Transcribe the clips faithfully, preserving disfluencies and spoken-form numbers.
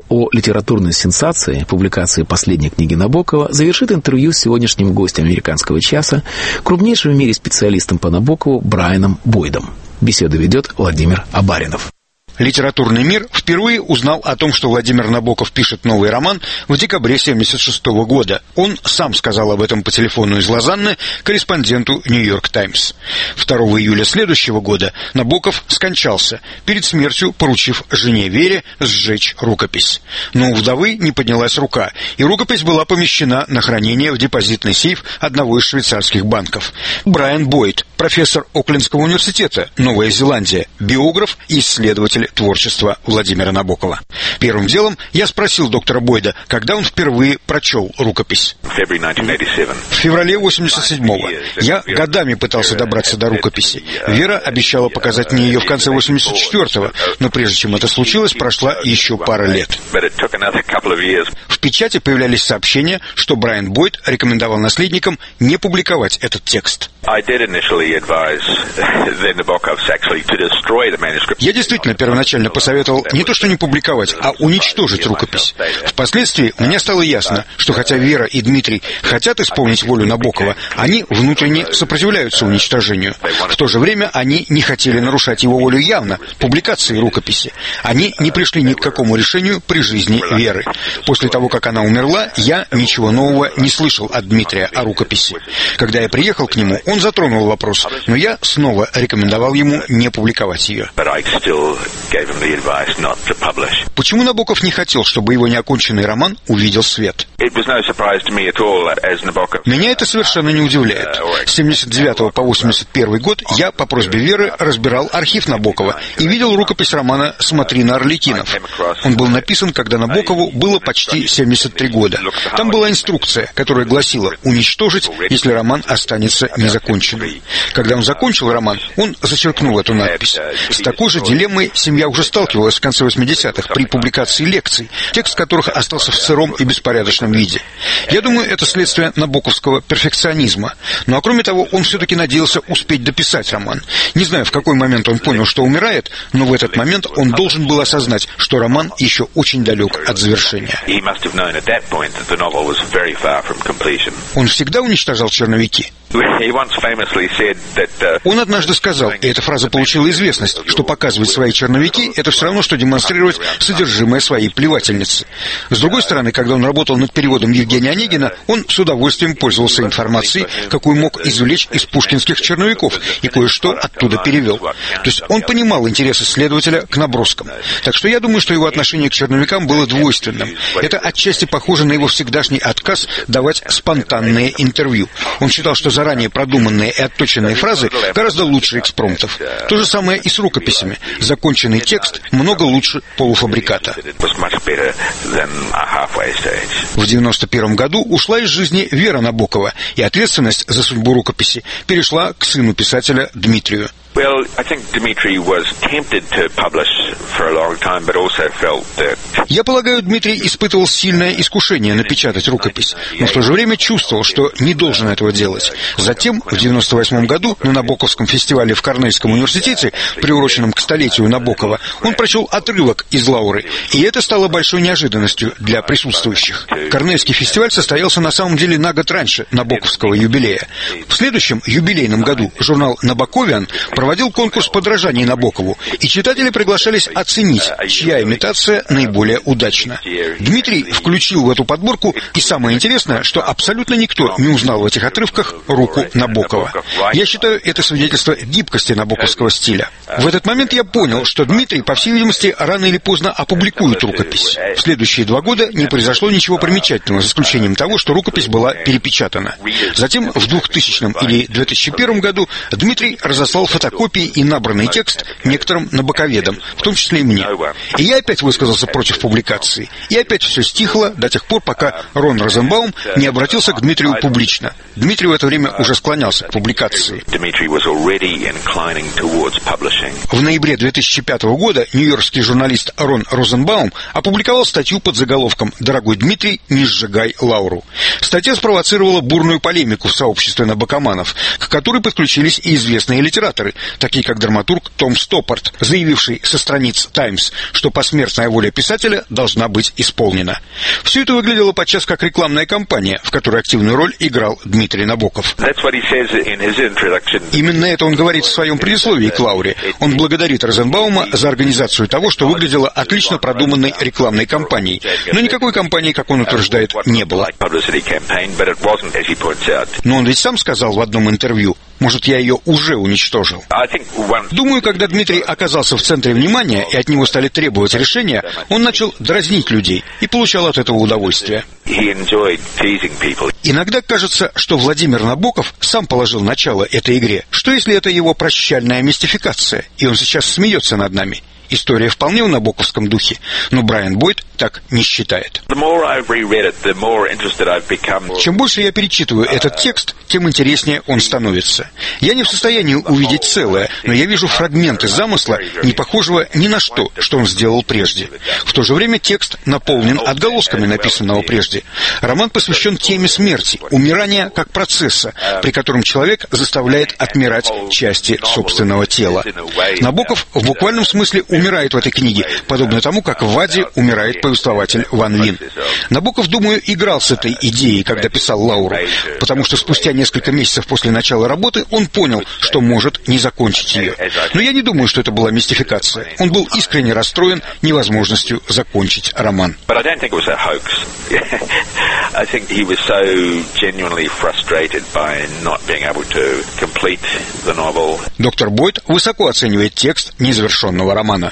о литературной сенсации, публикации последней книги Набокова, завершит интервью с сегодняшним гостем «Американского часа», крупнейшим в мире специалистом по Набокову Брайаном Бойдом. Беседу ведет Владимир Абаринов. Литературный мир впервые узнал о том, что Владимир Набоков пишет новый роман в декабре семьдесят шестого года. Он сам сказал об этом по телефону из Лозанны корреспонденту «Нью-Йорк Таймс». второго июля следующего года Набоков скончался, перед смертью поручив жене Вере сжечь рукопись. Но у вдовы не поднялась рука, и рукопись была помещена на хранение в депозитный сейф одного из швейцарских банков. Брайан Бойд, профессор Оклендского университета, Новая Зеландия, биограф и исследователь творчества Владимира Набокова. Первым делом я спросил доктора Бойда, когда он впервые прочел рукопись. В феврале восемьдесят седьмого. Я годами пытался добраться до рукописи. Вера обещала показать мне ее в конце восемьдесят четвертого, но прежде чем это случилось, прошла еще пара лет. В печати появлялись сообщения, что Брайан Бойд рекомендовал наследникам не публиковать этот текст. Я действительно первоначально посоветовал не то что не публиковать, а уничтожить рукопись. Впоследствии мне стало ясно, что хотя Вера и Дмитрий хотят исполнить волю Набокова, они внутренне сопротивляются уничтожению. В то же время они не хотели нарушать его волю явно, публикацией рукописи. Они не пришли ни к какому решению при жизни Веры. После того, как она умерла, я ничего нового не слышал от Дмитрия о рукописи. Когда я приехал к нему, он затронул вопрос, но я снова рекомендовал ему не публиковать ее. Почему Набоков не хотел, чтобы его неоконченный роман увидел свет? Меня это совершенно не удивляет. С семьдесят девятого по восемьдесят первый год я по просьбе Веры разбирал архив Набокова и видел рукопись романа «Смотри на Арлекинов». Он был написан, когда Набокову было почти семьдесят три года. Там была инструкция, которая гласила «уничтожить, если роман останется незаконченным». Когда он закончил роман, он зачеркнул эту надпись. С такой же дилеммой семья уже сталкивалась в конце восьмидесятых при публикации лекций, текст которых остался в сыром и беспорядочном виде. Я думаю, это следствие набоковского перфекционизма. Ну а кроме того, он все-таки надеялся успеть дописать роман. Не знаю, в какой момент он понял, что умирает, но в этот момент он должен был осознать, что роман еще очень далек от завершения. Он всегда уничтожал черновики? Он однажды сказал, и эта фраза получила известность, что показывать свои черновики – это все равно, что демонстрировать содержимое своей плевательницы. С другой стороны, когда он работал над переводом Евгения Онегина, он с удовольствием пользовался информацией, какую мог извлечь из пушкинских черновиков, и кое-что оттуда перевел. То есть он понимал интерес исследователя к наброскам. Так что я думаю, что его отношение к черновикам было двойственным. Это отчасти похоже на его всегдашний отказ давать спонтанные интервью. Он считал, что заранее продуманные и отточенные фразы гораздо лучше экспромтов. То же самое и с рукописями. Законченный текст много лучше полуфабриката. В девяносто первом году ушла из жизни Вера Набокова, и ответственность за судьбу рукописи перешла к сыну писателя Дмитрию. Я полагаю, Дмитрий испытывал сильное искушение напечатать рукопись, но в то же время чувствовал, что не должен этого делать. Затем, в девяносто восьмом году, на Набоковском фестивале в Корнельском университете, приуроченном к столетию Набокова, он прочел отрывок из «Лауры», и это стало большой неожиданностью для присутствующих. Корнельский фестиваль состоялся на самом деле на год раньше Набоковского юбилея. В следующем юбилейном году журнал «Набоковиан» проводил конкурс подражаний Набокову, и читатели приглашались оценить, чья имитация наиболее удачна. Дмитрий включил в эту подборку, и самое интересное, что абсолютно никто не узнал в этих отрывках руку Набокова. Я считаю, это свидетельство гибкости набоковского стиля. В этот момент я понял, что Дмитрий, по всей видимости, рано или поздно опубликует рукопись. В следующие два года не произошло ничего примечательного, за исключением того, что рукопись была перепечатана. Затем, в двухтысячном или две тысячи первом году, Дмитрий разослал фотокопии и набранный текст некоторым набоковедам, в том числе и мне. И я опять высказался против публикации. И опять все стихло до тех пор, пока Рон Розенбаум не обратился к Дмитрию публично. Дмитрий в это время уже склонялся к публикации. В ноябре две тысячи пятого года нью-йоркский журналист Рон Розенбаум опубликовал статью под заголовком «Дорогой Дмитрий, не сжигай Лауру». Статья спровоцировала бурную полемику в сообществе набокоманов, к которой подключились и известные литераторы, такие как драматург Том Стоппард, заявивший со страниц «Таймс», что посмертная воля писателя должна быть исполнена. Все это выглядело подчас как рекламная кампания, в которой активную роль играл Дмитрий Набоков. Именно это он говорит в своем предисловии к Лауре. Он благодарит Розенбаума за организацию того, что выглядело отлично продуманной рекламной кампанией. Но никакой кампании, как он утверждает, не было. Но он ведь сам сказал в одном интервью: может, я ее уже уничтожил. Думаю, когда Дмитрий оказался в центре внимания и от него стали требовать решения, он начал дразнить людей и получал от этого удовольствие. Иногда кажется, что Владимир Набоков сам положил начало этой игре. Что если это его прощальная мистификация, и он сейчас смеется над нами? История вполне в набоковском духе, но Брайан Бойд так не считает. Чем больше я перечитываю этот текст, тем интереснее он становится. Я не в состоянии увидеть целое, но я вижу фрагменты замысла, не похожего ни на что, что он сделал прежде. В то же время текст наполнен отголосками написанного прежде. Роман посвящен теме смерти, умирания как процесса, при котором человек заставляет отмирать части собственного тела. Набоков в буквальном смысле умирает в этой книге, подобно тому, как в «Аде» умирает повествователь Ван Вин. Набоков, думаю, играл с этой идеей, когда писал «Лауру», потому что спустя несколько месяцев после начала работы он понял, что может не закончить ее. Но я не думаю, что это была мистификация. Он был искренне расстроен невозможностью закончить роман. Доктор Бойд высоко оценивает текст незавершенного романа.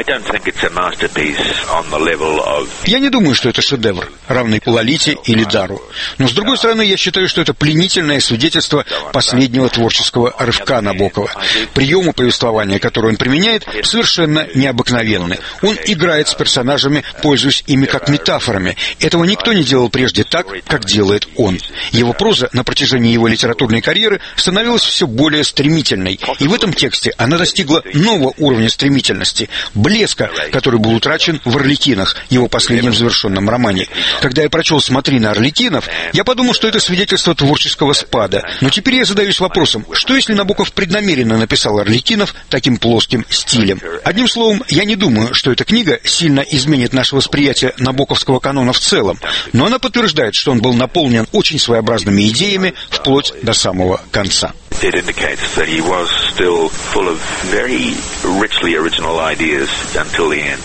Я не думаю, что это шедевр, равный Лолите или Дару. Но, с другой стороны, я считаю, что это пленительное свидетельство последнего творческого рывка Набокова. Приемы повествования, которые он применяет, совершенно необыкновенны. Он играет с персонажами, пользуясь ими как метафорами. Этого никто не делал прежде так, как делает он. Его проза на протяжении его литературной карьеры становилась все более стремительной. И в этом тексте она достигла нового уровня стремительности, блеска, который был утрачен в «Арлекинах», его последнем завершенном романе. Когда я прочел «Смотри на Арлекинов», я подумал, что это свидетельство творческого спада. Но теперь я задаюсь вопросом, что если Набоков преднамеренно написал «Арлекинов» таким плоским стилем? Одним словом, я не думаю, что эта книга сильно изменит наше восприятие набоковского канона в целом, но она подтверждает, что он был наполнен очень своеобразными идеями вплоть до самого конца. It indicates that he was still full of very richly original ideas until the end.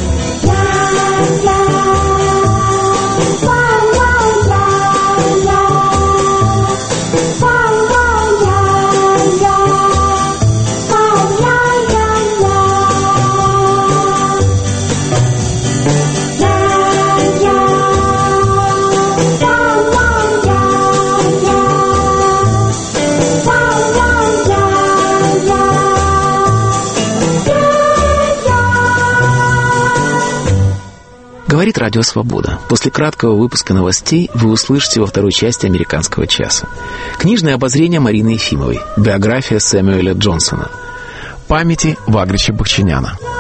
Говорит Радио Свобода. После краткого выпуска новостей вы услышите во второй части «Американского часа». Книжное обозрение Марины Ефимовой. Биография Сэмюэля Джонсона. Памяти Вагрича Бахчиняна.